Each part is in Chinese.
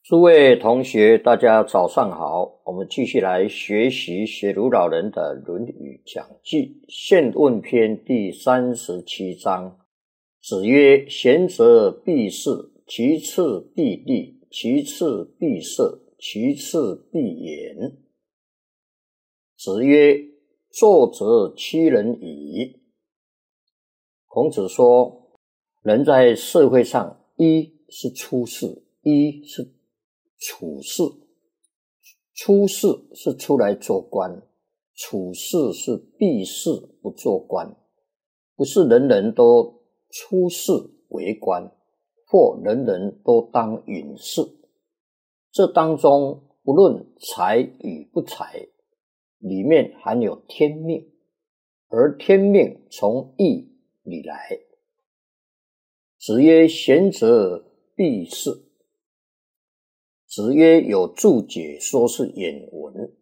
诸位同学，大家早上好，我们继续来学习学儒老人的《论语讲记》宪问篇第37章。子曰：贤则必士，其次必立，其次必色，其次必言。子曰：作则欺人矣。孔子说，人在社会上，一是出世，一是处事。出世是出来做官，处事是避世不做官。不是人人都出世为官，或人人都当隐士。这当中不论才与不才，里面含有天命，而天命从义里来。子曰：贤则必士。子曰有注解说是引文。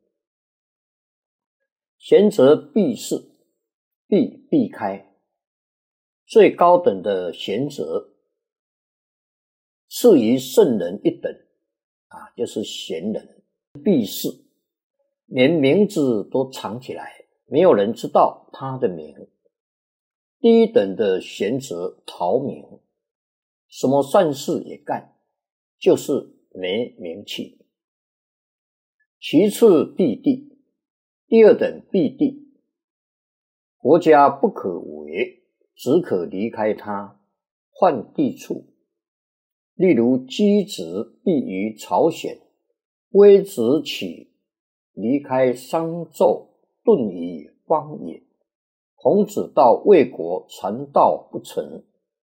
贤则必士，避开。最高等的贤则，次于圣人一等就是贤人。避士，连名字都藏起来，没有人知道他的名。第一等的贤则逃名，什么善事也干，就是没名气。其次必地，第二等必地，国家不可为，只可离开它，换地处。例如箕子避于朝鲜，微子启离开商纣，遁于荒野。孔子到魏国，传道不成。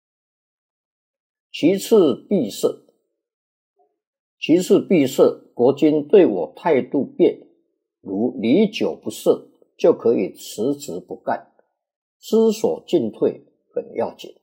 其次必色，其次必色，国君对我态度变，如历久不色，就可以辞职不干，知所进退很要紧。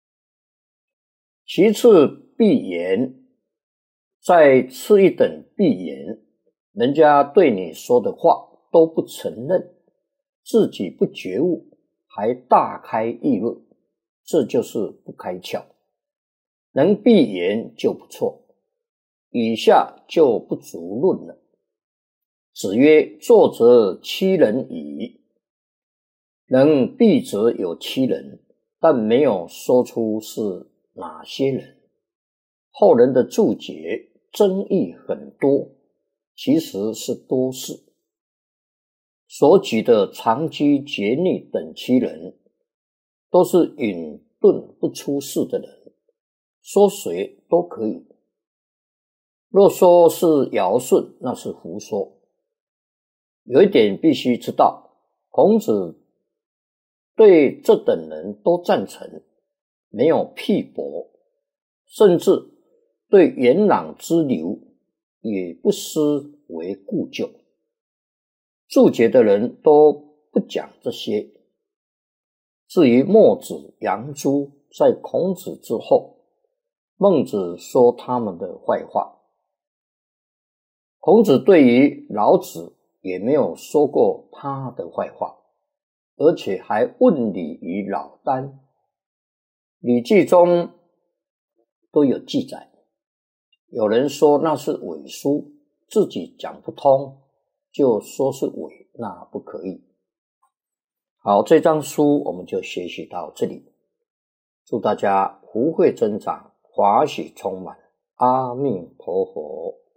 其次必言，再次一等必言，人家对你说的话都不承认，自己不觉悟，还大开议论，这就是不开窍。能闭言就不错，以下就不足论了。子曰：作则欺人矣。能闭则有欺人，但没有说出是哪些人。后人的注解争议很多，其实是多事。所举的长居节逆等欺人，都是隐遁不出世的人，说谁都可以。若说是尧舜，那是胡说。有一点必须知道，孔子对这等人都赞成，没有辟驳，甚至对元朗之流也不失为故旧。注解的人都不讲这些。至于墨子、杨朱，在孔子之后，孟子说他们的坏话。孔子对于老子也没有说过他的坏话，而且还问礼于老聃。礼记中都有记载。有人说那是伪书，自己讲不通，就说是伪，那不可以。好，这章书我们就学习到这里。祝大家福慧增长，法喜充满。阿弥陀佛。